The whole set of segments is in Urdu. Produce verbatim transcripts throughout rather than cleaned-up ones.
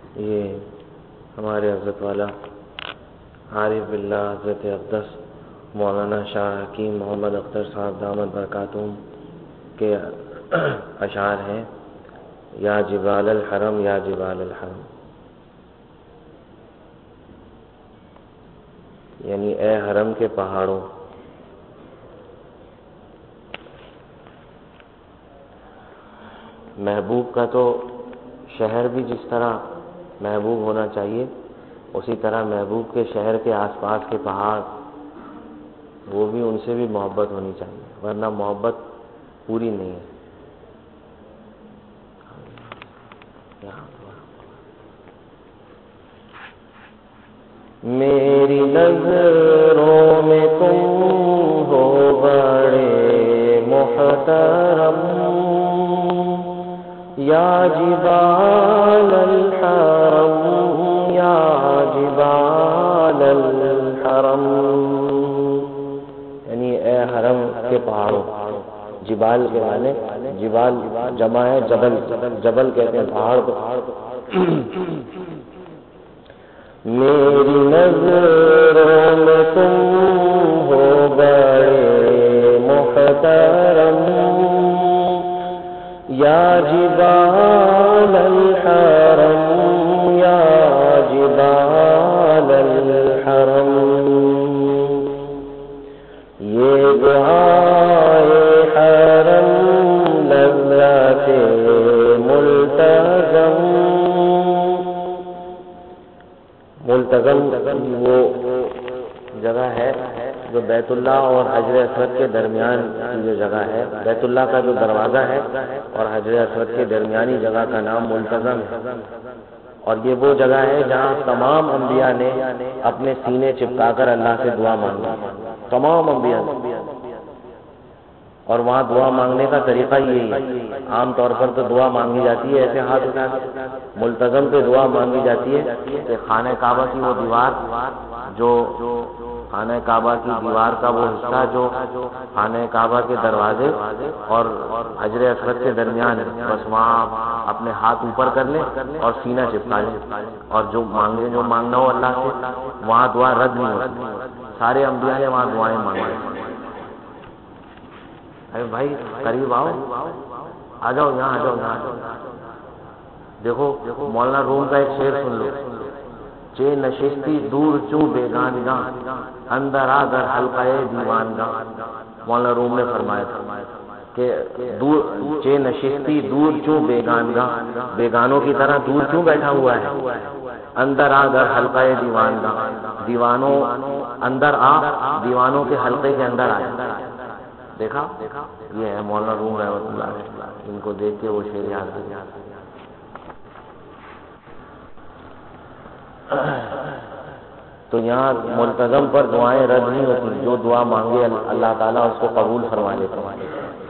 یہ ہمارے حضرت والا عارف باللہ حضرت اقدس مولانا شاہ حکیم محمد اختر صاحب دامت برکاتہم کے اشعار ہیں، یا جبال الحرم یا جبال الحرم، یعنی اے حرم کے پہاڑوں، محبوب کا تو شہر بھی جس طرح محبوب ہونا چاہیے، اسی طرح محبوب کے شہر کے آس پاس کے پہاڑ وہ بھی ان سے بھی محبت ہونی چاہیے، ورنہ محبت پوری نہیں ہے۔ میری نظروں میں تم ہو بڑے محترم، یا جبال الحرم یا جبال الحرم، یعنی اے حرم کے پہاڑوں، جبال کے معنی جبال جمع ہے جبل، جبل کہتے ہیں پہاڑ کو۔ میری نظروں میں تم ہو بڑے محترم، یا جبال الحرم یا جبال الحرم، یہ دعائے حرم لذات ملتزم، ملتزم وہ جگہ ہے جو بیت اللہ اور حجر اسود کے درمیان کی جو جگہ ہے، بیت اللہ کا جو دروازہ ہے اور حجر اسود کے درمیانی جگہ کا نام ملتزم ہے، اور یہ وہ جگہ ہے جہاں تمام انبیاء نے اپنے سینے چپکا کر اللہ سے دعا مانگی، تمام انبیاء نے، اور وہاں دعا مانگنے کا طریقہ یہی ہے۔ عام طور پر تو دعا مانگی جاتی ہے ایسے ہاتھ اٹھا کے، ملتزم پہ دعا مانگی جاتی ہے کہ خانہ کعبہ کی وہ دیوار جو خانہ کعبہ کی دیوار کا وہ حصہ جو خانہ کعبہ کے دروازے اور حجر اسود کے درمیان ہے، بس وہاں اپنے ہاتھ اوپر کر لیں اور سینہ چپکا لیں، اور جو مانگے جو مانگنا ہو اللہ سے وہاں دعا رد نہیں ہوتی۔ سارے انبیاء نے وہاں دعائیں مانگی۔ ارے بھائی قریب آؤ، آ جاؤ یہاں، آ جاؤ یہاں، دیکھو مولانا روم کا ایک شعر سن لو، چے نشستی دور چوں بیگانگاں، اندر آ در حلقہ دیوانگاں، مولانا روم نے فرمایا تھا کہ دور چے نشستی دور چوں بیگانگاں، بیگانوں کی طرح دور کیوں بیٹھا ہوا ہے، اندر آ در حلقہ دیوانگاں، دیوانوں اندر آ، دیوانوں کے حلقے کے اندر آ۔ دیکھا یہ ہے مولانا روم رحمۃ اللہ علیہ، ان کو دیکھ کے وہ شعر یاد آ گیا۔ تو یہاں ملتزم پر دعائیں رد نہیں ہوتی، جو دعا مانگے اللہ تعالیٰ اس کو قبول فرما لیتے ہیں۔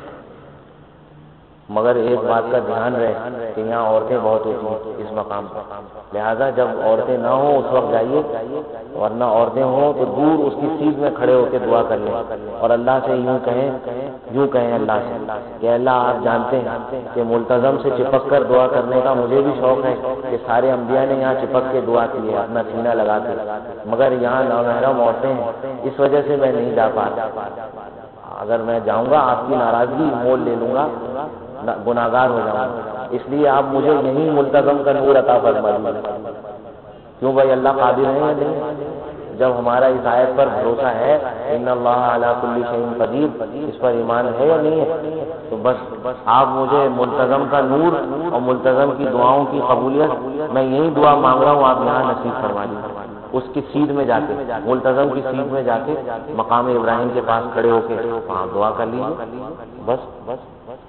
مگر ایک بات کا دھیان رہے کہ یہاں عورتیں بہت ہوتی ہیں اس مقام پر، لہذا جب عورتیں نہ ہوں اس وقت جائیے، ورنہ عورتیں ہوں تو دور اس کی سیٹ میں کھڑے ہو کے دعا کر لیں اور اللہ سے یوں کہیں یوں کہیں اللہ سے کہ اللہ آپ جانتے ہیں کہ ملتزم سے چپک کر دعا کرنے کا مجھے بھی شوق ہے کہ سارے انبیاء نے یہاں چپک کے دعا کی ہے اپنا سینہ لگا کے، مگر یہاں نامحرم عورتیں ہیں، اس وجہ سے میں نہیں جا پاتا۔ اگر میں جاؤں گا آپ کی ناراضگی مول لے لوں گا، گناہگار ہو جاؤں گا، اس لیے آپ مجھے یہیں ملتزم کا نور عطا فرما دیجیے۔ کیوں بھائی اللہ قادر ہے یا نہیں؟ جب ہمارا اس آیت پر بھروسہ ہے ان اللہ علی کل شیء قدیر، اس پر ایمان ہے یا نہیں ہے، تو بس آپ مجھے ملتزم کا نور اور ملتزم کی دعاؤں کی قبولیت، میں یہی دعا مانگ رہا ہوں، آپ یہاں نصیب فرما دیجیے، اس کی سیٹ میں جا کے، ملتزم کی سیٹ میں جا کے مقام ابراہیم کے پاس کھڑے ہو کے وہاں دعا کر لیجیے، بس بس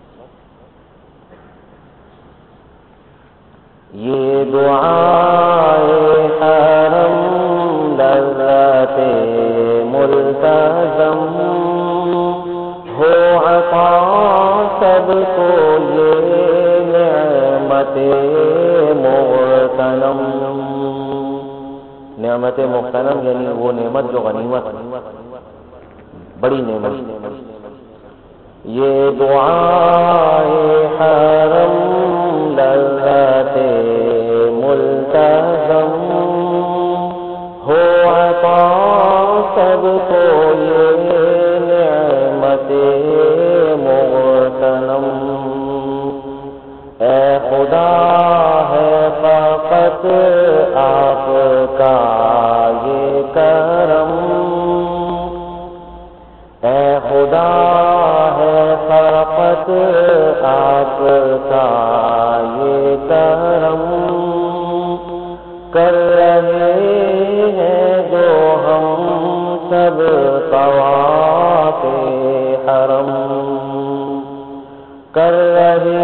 یہ دعائے حرم لذات ملتزم ہو عطا سب کو، یہ نعمت مغتنم، نعمت مغتنم یعنی وہ نعمت جو غنیمت، بڑی نعمت۔ یہ دعائے حرم لذات ملتزم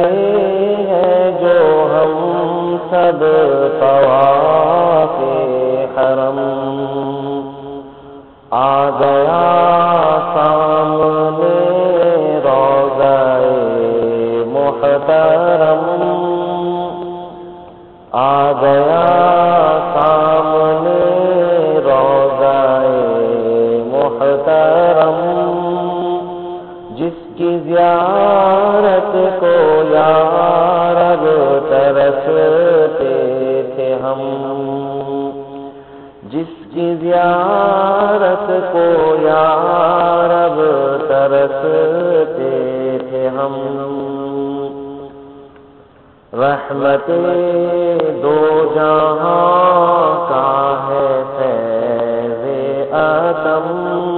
ہیں جو ہم سب طواف حرم، آ گیا سامنے روضہ محترم، آ گیا سامنے روضہ محترم، جس کی زیارت کو یا رب ترستے تھے ہم، جس کی زیارت کو یا رب ترستے تھے ہم، رحمت دو جہاں کا ہے فیض عتم،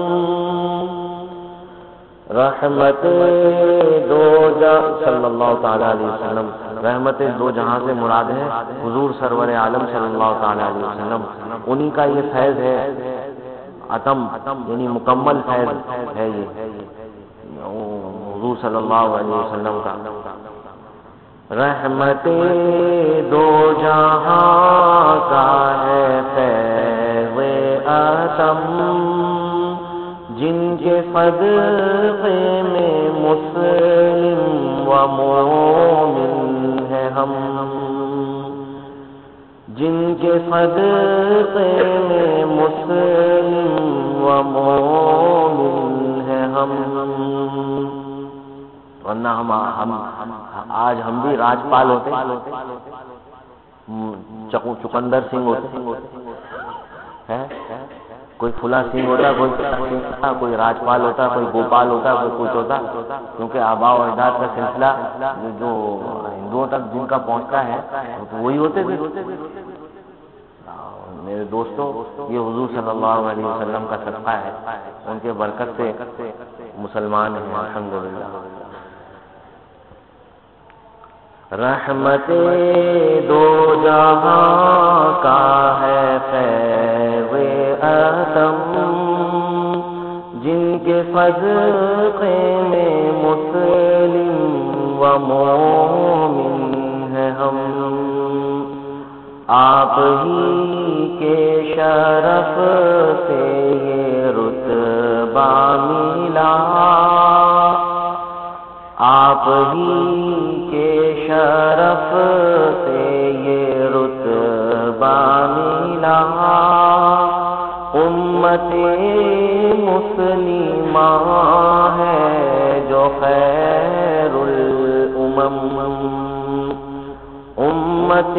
رحمت دو جہاں صلی اللہ تعالی علیہ وسلم، رحمت دو جہاں سے مراد ہے حضور سرور عالم صلی اللہ تعالی علیہ وسلم، انہی کا یہ فیض ہے عتم، یعنی مکمل فیض ہے یہ حضور صلی اللہ علیہ وسلم کا۔ رحمت دو جہاں کا ہے فیض عتم، جن کے صدقے میں مسلم و مومن ہیں ہم، جن کے صدقے میں مسلم و مومن ہیں ہم، ورنہ ہم ہم آج ہم بھی راجپال ہوتے، چقندر سنگھ ہوتے ہیں، کوئی فلاں سنگھ ہوتا، کوئی سنگھ ہوتا، کوئی راجپال ہوتا، کوئی گوپال ہوتا، کوئی کچھ ہوتا، کیونکہ آباء و اجداد کا سلسلہ جو ہندوؤں تک جن کا پہنچتا ہے تو وہی ہوتے تھے۔ میرے دوستوں، یہ حضور صلی اللہ علیہ وسلم کا صدقہ ہے، ان کے برکت سے مسلمان ہیں الحمدللہ۔ رحمت دو جہاں کا ہے فیض عتم، جن کے صدقے میں مسلم و مومن ہیں ہم، آپ ہی کے شرف سے یہ رتبہ ملا، آپ ہی کے شرف سے یہ رتبہ ملا، امت مسلمہ ہے جو خیر الامم، امت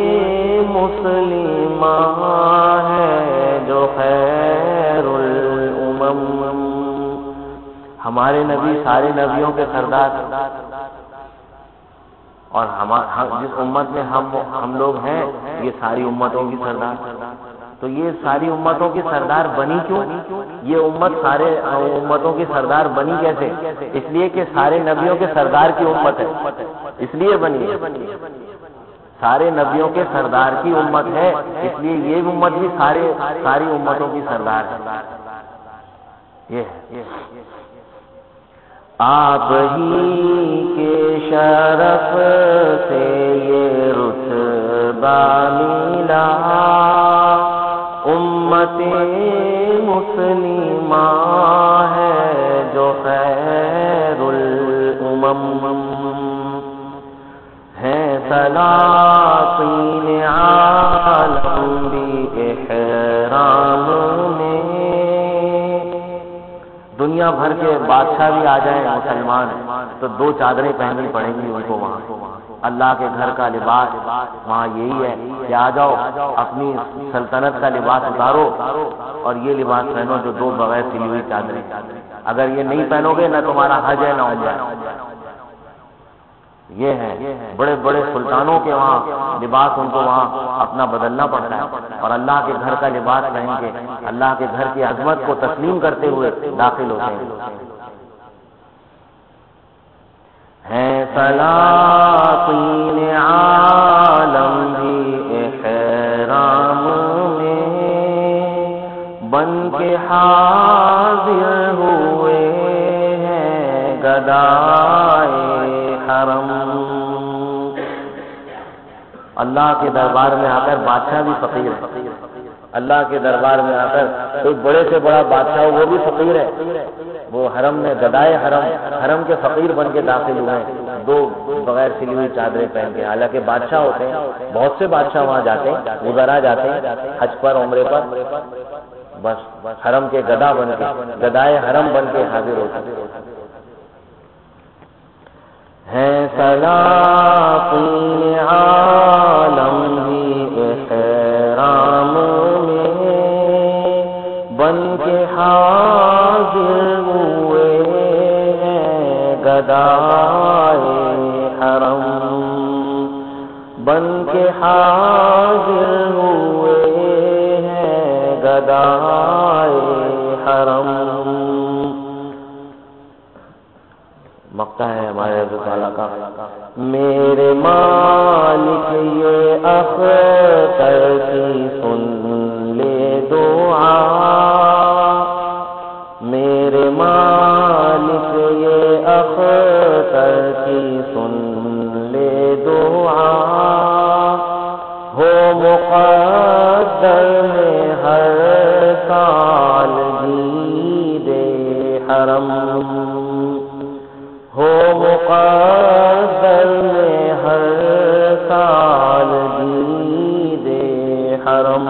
مسلمہ ہے جو خیر الامم، ہمارے نبی سارے نبیوں کے سردار، اور ہم جس امت میں ہم ہم لوگ ہیں یہ ساری امتوں کی سردار، تو یہ ساری امتوں کی سردار بنی کیوں؟ یہ امت سارے امتوں کی سردار بنی کیسے؟ اس لیے کہ سارے نبیوں کے سردار کی امت ہے، اس لیے بنی ہے، سارے نبیوں کے سردار کی امت ہے، اس لیے یہ امت بھی سارے ساری امتوں کی سردار ہے، یہ ہے۔ آپ ہی کے شرف سے یہ رتبہ ملا، امت مسلمہ ہے جو خیر الامم، ہیں سلاطین عالم بھی احرام میں، دنیا بھر کے بادشاہ بھی آ جائیں مسلمان تو دو چادریں پہننی پڑیں گی ان کو وہاں، اللہ کے گھر کا لباس وہاں یہی ہے کہ آ جاؤ اپنی سلطنت کا لباس اتارو اور یہ لباس پہنو جو دو بغیر سلی ہوئی چادریں، اگر یہ نہیں پہنو گے نہ تمہارا حج ہے نہ عمرہ ہے۔ یہ ہے بڑے بڑے سلطانوں کے وہاں لباس ان کو وہاں اپنا بدلنا پڑتا ہے، اور اللہ کے گھر کا لباس پہن کے اللہ کے گھر کی عظمت کو تسلیم کرتے ہوئے داخل ہوتے ہیں۔ ہیں سلاطین عالم بھی احرام میں، بن کے حاضر ہوئے ہیں گدائے حرم، اللہ کے دربار میں آ کر بادشاہ بھی فقیر ہے، اللہ کے دربار میں آ کر کوئی بڑے سے بڑا بادشاہ ہو وہ بھی فقیر ہے، وہ حرم میں گدائے حرم حرم کے فقیر بن کے داخل ہوئے ہیں، دو بغیر سلی ہوئی چادریں پہن کے، حالانکہ بادشاہ ہوتے ہیں، بہت سے بادشاہ وہاں جاتے ہیں، وزراء جاتے ہیں حج پر عمرے پر، بس حرم کے گدا بن کے گدائے حرم بن کے حاضر ہوتے ہیں۔ سلاطین عالم بھی احرام میں بن کے حاضر ہوئے ہیں، گدائے حرم بن کے حاضر ہوئے ہیں، گدائے حرم۔ مقطع ہے ہمارے حضرت تعالیٰ کا، میرے مالک یہ اختر کی سن لے دعا، میرے مالک یہ اختر کی سن لے دعا، ہو مقدر میں ہر سال عید حرم، ہو مقدر میں ہر سال عید حرم۔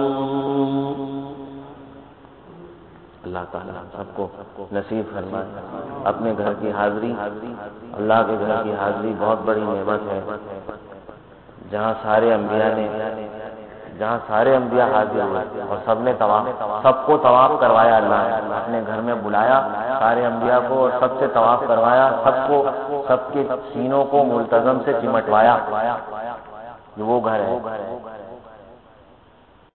اللہ تعالیٰ سب کو نصیب فرمائے اپنے گھر کی حاضری۔ اللہ کے گھر کی حاضری بہت بڑی نعمت ہے، جہاں سارے انبیاء نے جہاں سارے انبیاء حاضر ہوئے اور سب نے طواف سب کو طواف کروایا، اللہ نے اپنے گھر میں بلایا سارے انبیاء کو اور سب سے طواف کروایا، سب کو سب کے سینوں کو ملتزم سے چمٹوایا، یہ وہ گھر ہے